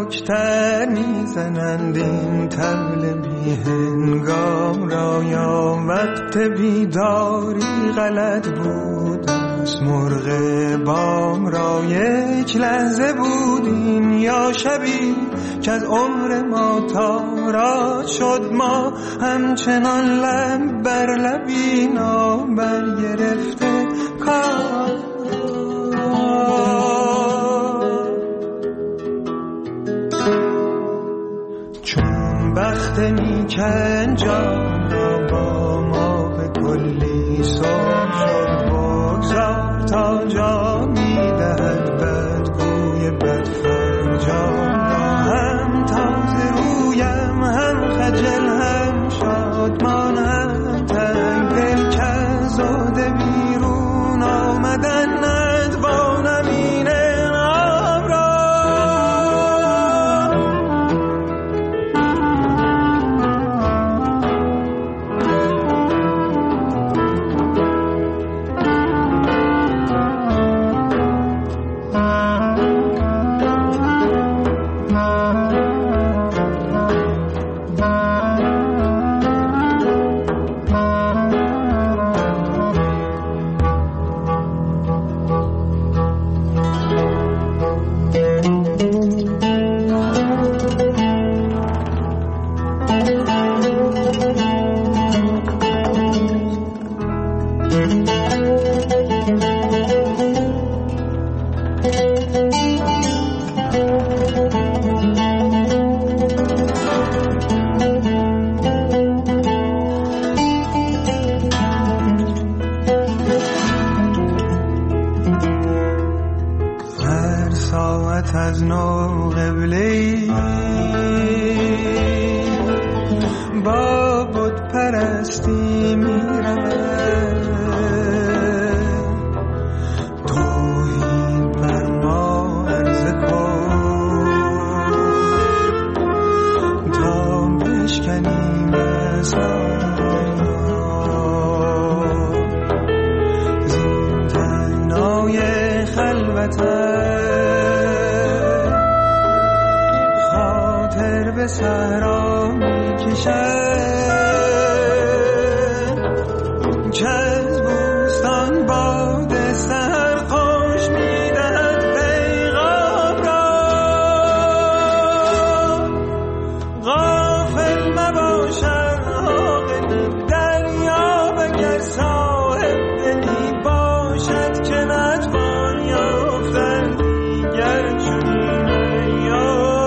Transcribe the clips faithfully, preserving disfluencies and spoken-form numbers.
پاکتر میزنند این طبل بی هنگام را، یا وقت بیداری غلط بود از مرغ بام را. یک لحظه بودیم یا شبی که از عمر ما تاراج شد، ما همچنان لب بر لبی نابر گرفته کار. چون بخت نیکن جان را با ما به کلی سر شد، بگذار تا جا میدهد بدگوی بدفرجام را. هم تازه رویم هم خجل هم شادمان هم تنگ دل که از عهده بیرون آمدن ندوانم این انعام را. از نو قبله با بت پرستی می رود، توحید بر ما عرضه کن تا بشکنیم اسرار زین تنگنای خلوتت. به صحرا میکشد که از بوستان باد سحر خوش میدهد پیغام را. غافل مباشد عاقل دریا، مگر صاحب دلی باشد که نتوان یافتن دیگر چنین ایام.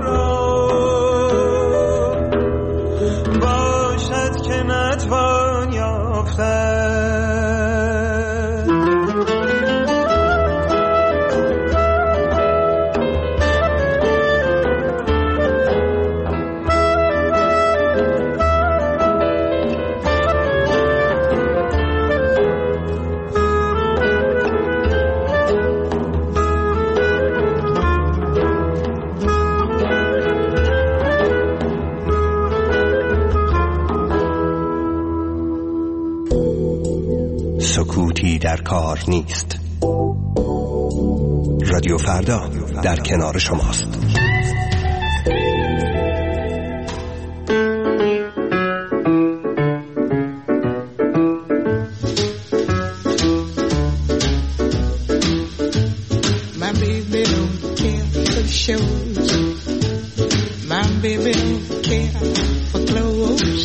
نتوان یافتن سکوتی در کار نیست. رادیو فردا در کنار شماست. My baby don't care for shows. My baby don't care for clothes.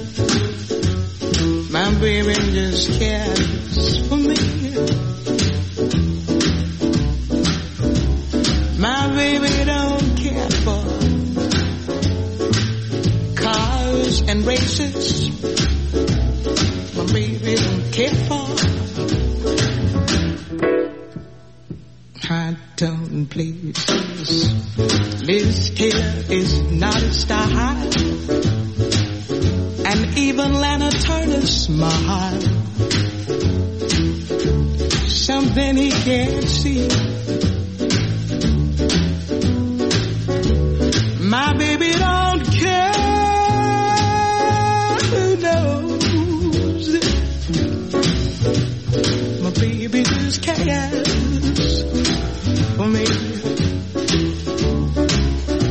My baby just cares for me. My baby don't care for cars and races. My baby don't care for. I don't please. Liz Taylor is not a star. And even Lana Turner smile. Something he can't see. My baby don't care who knows. My baby just cares for me.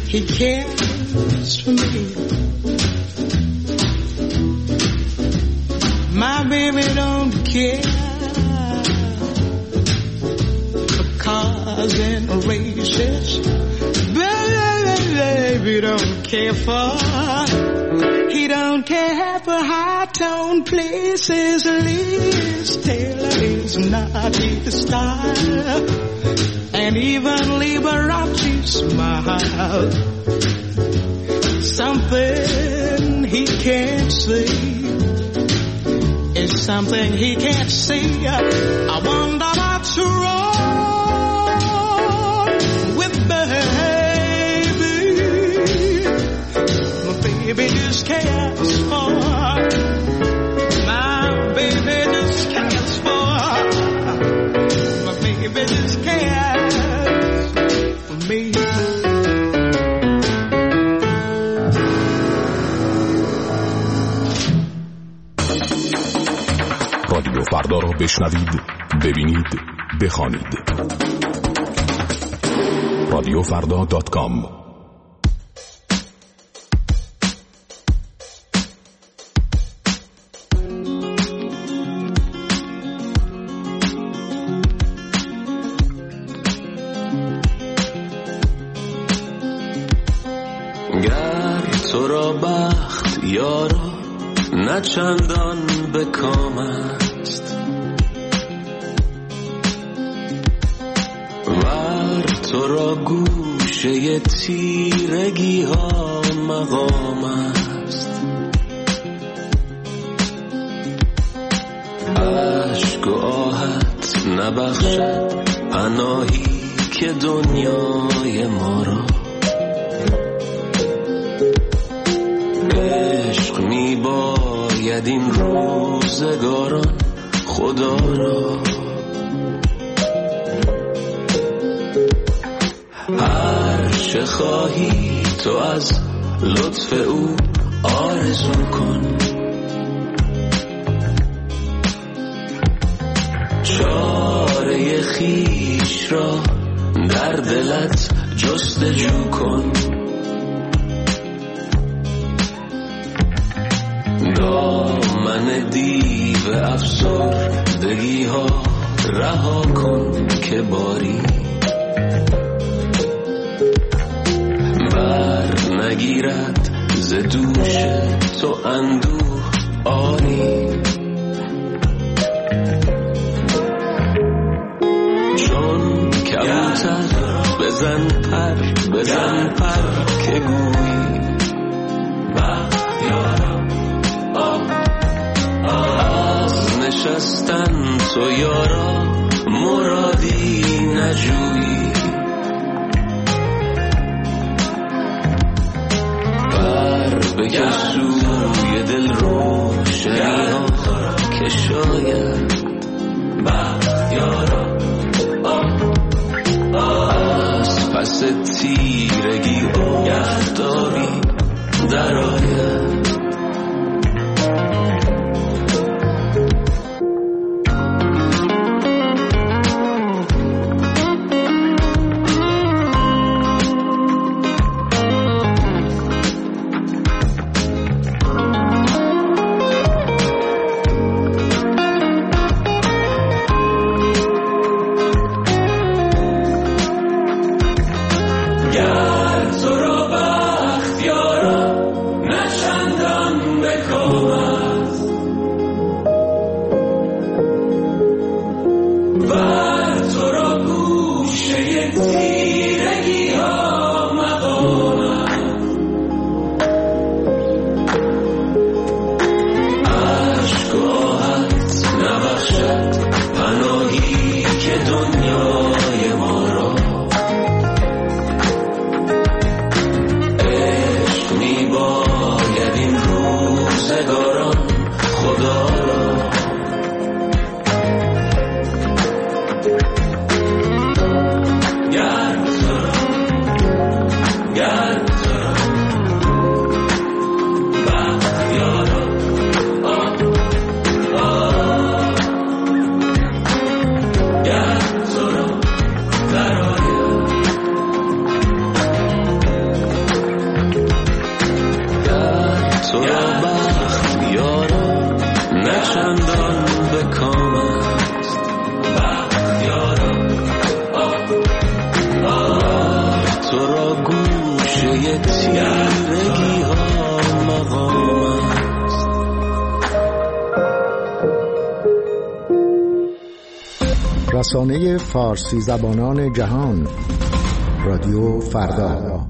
he cares for me. My baby don't care for cars and races. Baby don't care for, he don't care for high-tone places. Liz Taylor is not his style, and even Liberace smile. Something he can't see is something he can't see. I wonder what's wrong with baby. My baby just cares for, my baby just cares for, my baby just cares for me. رادیو فردا را بشنوید، ببینید، بخوانید. رادیو فردا دات کام. گر تو را بخت یارا نه چندان به کام است، ور تو را گوشه تیرگی ها مقام است. عشق و آهت نبخشد پناهی که دنیای ما را، عشق می باید این روزگاران خدا را. هر چه خواهی تو از لطف او آرزو کن، چاره خویش را در دلت جستجو کن. دامن دیو افسردگی ها رها کن که باری بر نگیرد ز دوش تو اندوه آری. چون کبوتر بزن پر بزن پر که گویی بختیارم از نشستن تو یارا مرادی نجویی. بر بکش سوی دل روشنی ها که شاید بختیارا از پس تیرگی آفتابی در آید. گوشه تیرگی ها مقام است. رسانه فارسی زبانان جهان، رادیو فردا.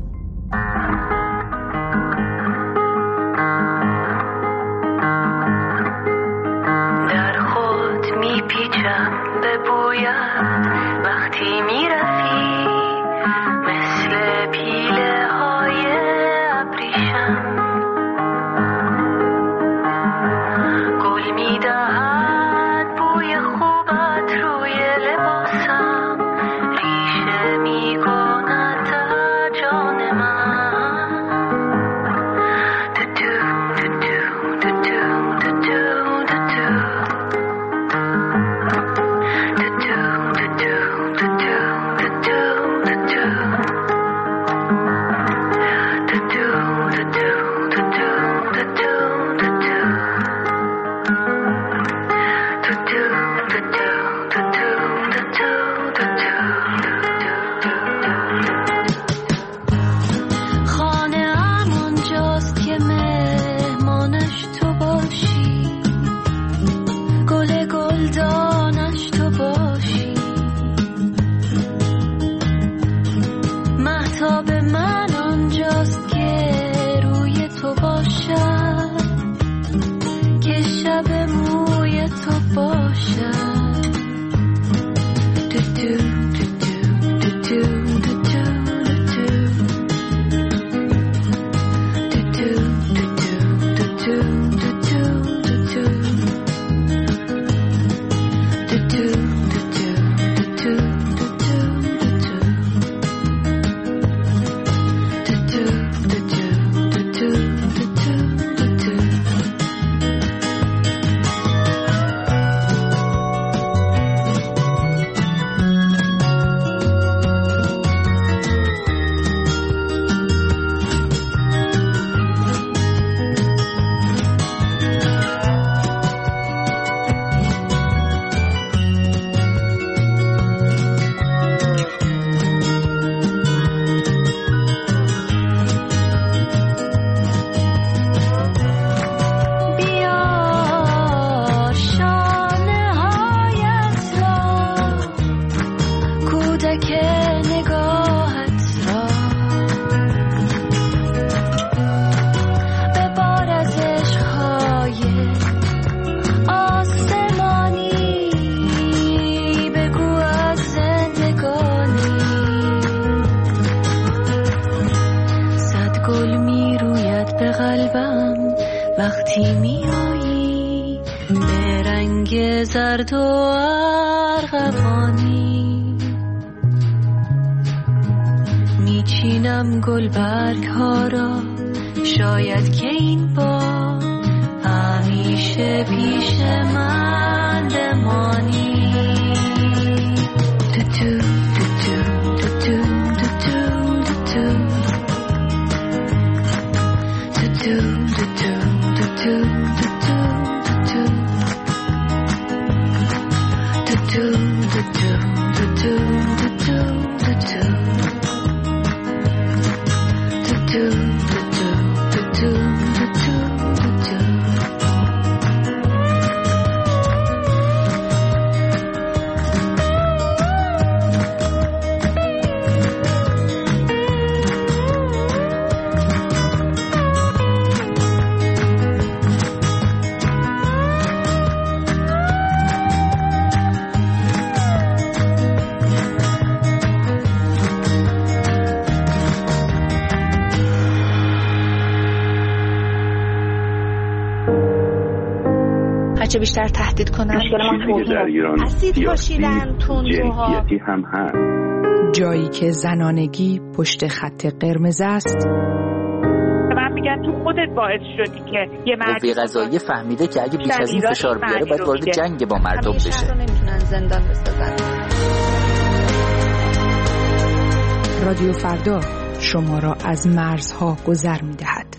زرد و ارغوانی میچینم گلبرگ ها را، شاید که این بار همیشه پیش من بمانی. تو تو تو تو تو تو تو تو تو تو تو چه بیشتر تهدید کنن. مشکل ما توهین در ایران اسید پاشیدن، تندروها، هم هست. جایی که زنانگی پشت خط قرمز است. من میگن تو خودت باعث شدی که یه مرد قوه قضاییه فهمیده که اگه بیش از این فشار بیاره باید وارد جنگ با مردم بشه. نمیتونن زندان بسازن. رادیو فردا شما را از مرزها گذر میدهد.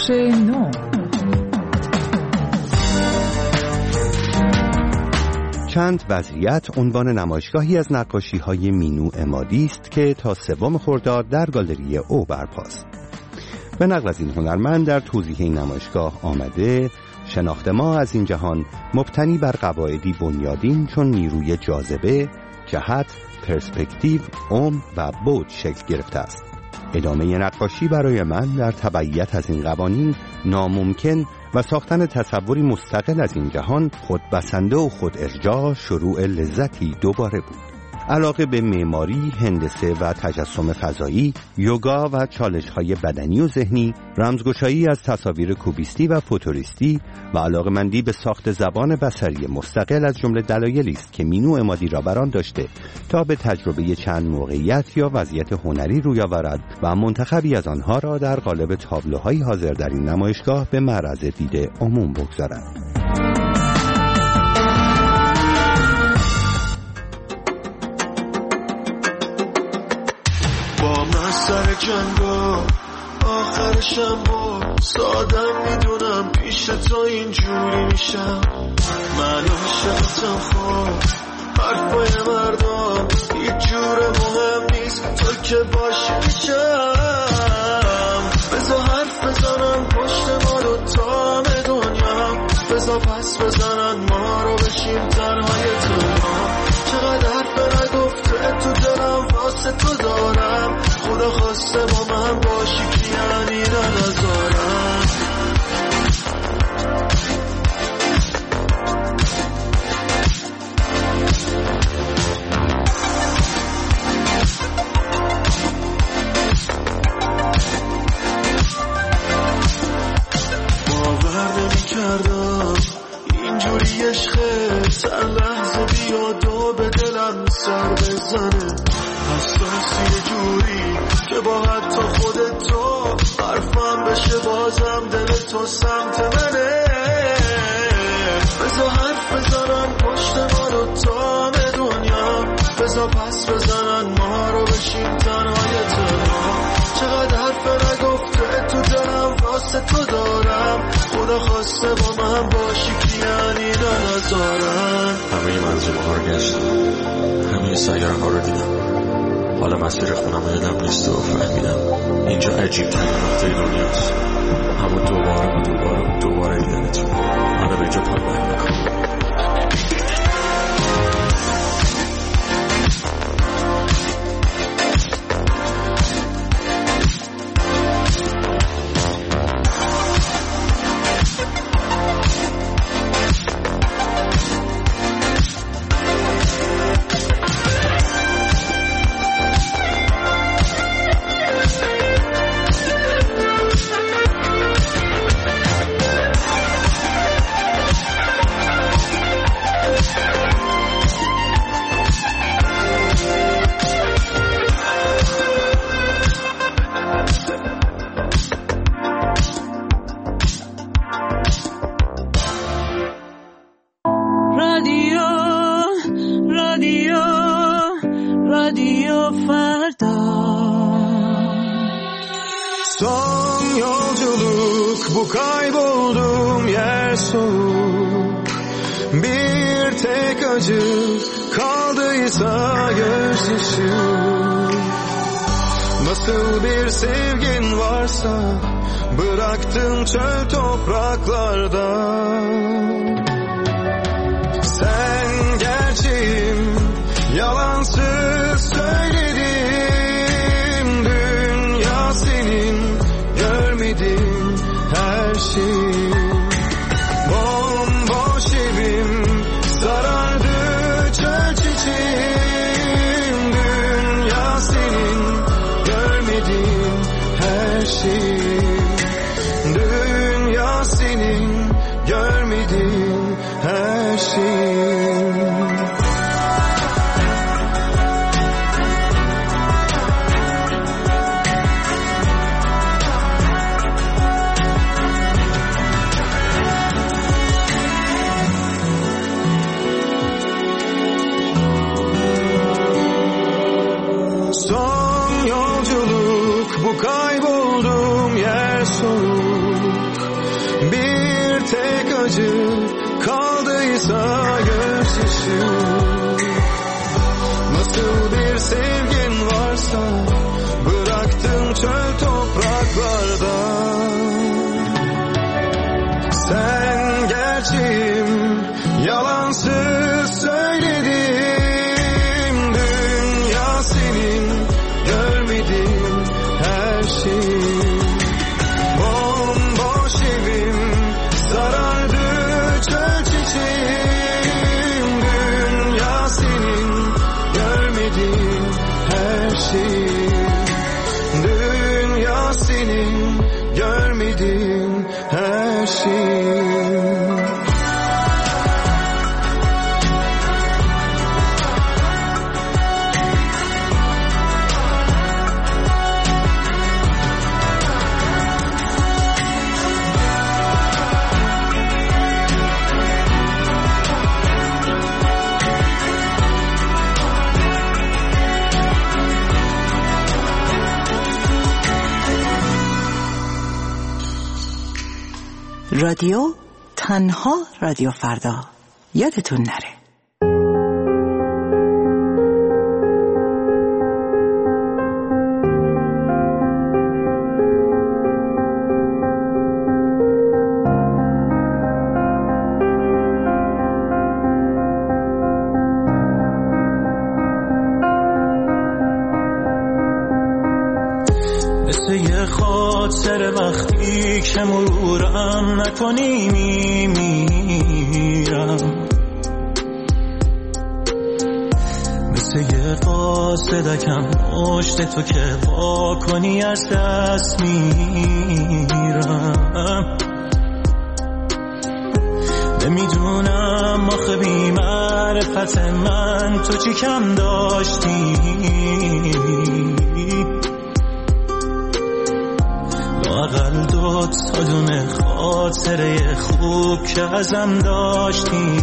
بخش نو. چند وضعیت عنوان نمایشگاهی از نقاشی‌های مینو عمادی است که تا سوم خرداد در گالری او برپاست. به نقل از این هنرمند در توضیح این نمایشگاه آمده شناخت ما از این جهان مبتنی بر قواعدی بنیادین چون نیروی جاذبه، جهت، پرسپکتیو، عمق و بعد شکل گرفته است. ادامه نقاشی برای من در تبعیت از این قوانین ناممکن و ساختن تصوری مستقل از این جهان خودبسنده و خود ارجاع شروع لذتی دوباره بود. علاقه به معماری، هندسه و تجسم فضایی، یوگا و چالش‌های بدنی و ذهنی، رمزگشایی از تصاویر کوبیستی و فوتوریستی و علاقه‌مندی به ساخت زبان بصری مستقل از جمله دلایلی است که مینو عمادی را بران داشته تا به تجربه چند موقعیت یا وضعیت هنری روی آورد و منتخبی از آنها را در قالب تابلوهای حاضر در این نمایشگاه به معرض دید عموم بگذارد. سر جنگا آخرشم با سادم میدونم پیش تو اینجوری میشم. من عاشقتم خواب حرفای مردم هیچ جور مهم نیست تو که باشی میشم. بذار حرف بزنم پشت ما رو تا دنیا، بذار پس بزنن ما رو بشیم تنهای تنها. چقدر حرف نگفته تو دلم واسه تو دارم، خدا خواسته با من باشی که یعنی نذارم. باور نمی کردم اینجوری عشقه سر لحظه بیاد و به دلم سر بزنه. حساسی جوری که با حتی خودت تو حرفم بشه بازم دل تو سمت منه. بذار حرف بزنم پشت ما رو تا دنیا، بذار پس بزنن ما رو بشیم تنهای تنها. چقدر حرف نگفته تو دلم واسه تو دارم، خدا خواسته با من باشی که یعنی نذارم. همه منظومه ها رو گشتم، همه سیاره ها رو دیدم، حالا مسیر خونم رو یادم نیست و فهمیدم اینجا عجیب ترین نقطه دنیاست. همون دوباره و دوباره و دوباره دیدنت منو به اینجا پایبند میکنم. Kayboldum yer soğuk, bir tek acı kaldıysa gözyaşı. Nasıl bir sevgin varsa bıraktın çöl topraklarda. Sen gerçeğim, yalansız söyledim. Dünya senin, görmedim her şeyi. Bomboş evim sarardı çöl çiçeğim. Dünya senin, görmedim her şeyi. Dünya senin, görmedim her şeyi. Son yolculuk bu, kayboldum yer soğuk. acı kaldıysa gözyaşı. Nasıl bir sevgin varsa bıraktın çöl topraklarda. Sen gerçeğim, yalansız söyledim. Dünya senin, görmedim her şeyi. Bomboş evim, sarardı çöl çiçeğim. Dünya senin, görmedim her şeyi. Dünya senin, görmedim her şeyi. رادیو تنها رادیو فردا، یادتون نره. مثل یه خاطر وقتی که مرورم نکنی میمیرم، مثل یه قاصدکم پشت تو که وا کنی از دست میرم. نمیدونم آخه بی معرفت من تو چی کم داشتی، لااقل دو تا دونه خاطره خوب که ازم داشتی.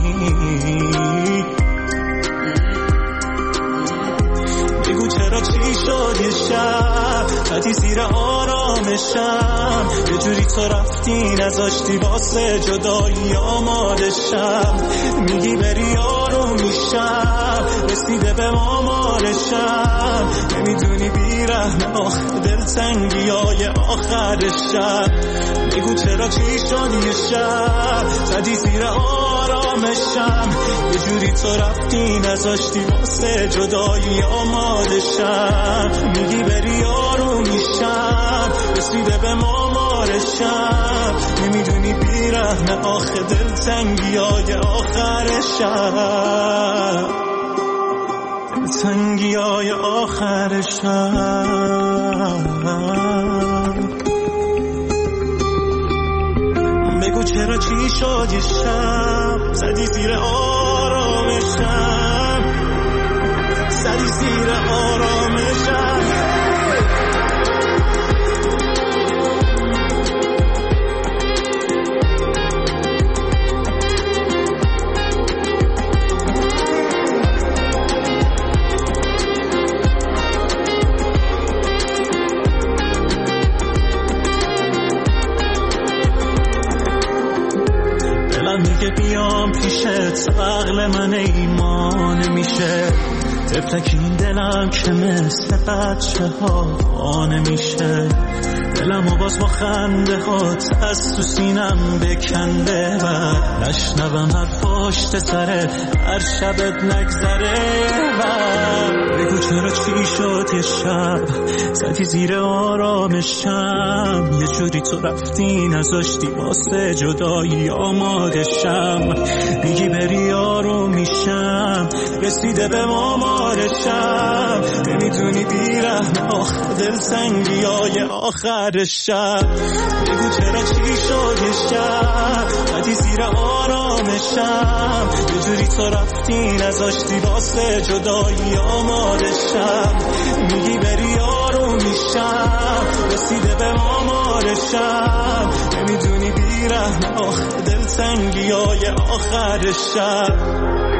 بگو چرا چی شد یه شب خطی زیر آرامشم، یه جوری تو رفتی نذاشتی واسه جدایی آمادشم. میگی بری آروم میشم، رسیده به آمارشم. نمیدونی بیرحم آخه دلتنگی های آخرشم. بگو چرا چی شد یه شب زدی زیر آرامشم، یه جوری تو رفتی نذاشتی واسه جدایی آمادشم. میگی بری آروم میشم، رسیده به آمارشم. نمیدونی بیرحم آخه دلتنگی های آخرشم، دلتنگی های آخرشم. بگو چرا چی شد یه شب زدی زیر آرامشم، زدی زیر آرامشم. میگه بیام پیشت عقل من ایمان میشه، تفلک این دلم که مثل بچه ها خانه میشه. دلم و باز با خنده هات از تو سینم بکنده و نشنوم هر پشت سرت هر شبت نگذره. و بگو چرا چی شد یه شب زدی زیر آرامشم، یه جوری تو رفتی نذاشتی واسه جدایی آمادشم. میگی بری آروم میشم، رسیده به آمارشم. نمیدونی بیرحم آخه دلتنگی های آخرشم. بگو چرا چی شد یه شب زدی زیر آرامشم، یه جوری تو رفتی نذاشتی واسه جدایی آمادشم. میگی بری آروم میشم، رسیده به آمارشم. نمیدونی بیرحم آخه دلتنگی های آخرشم.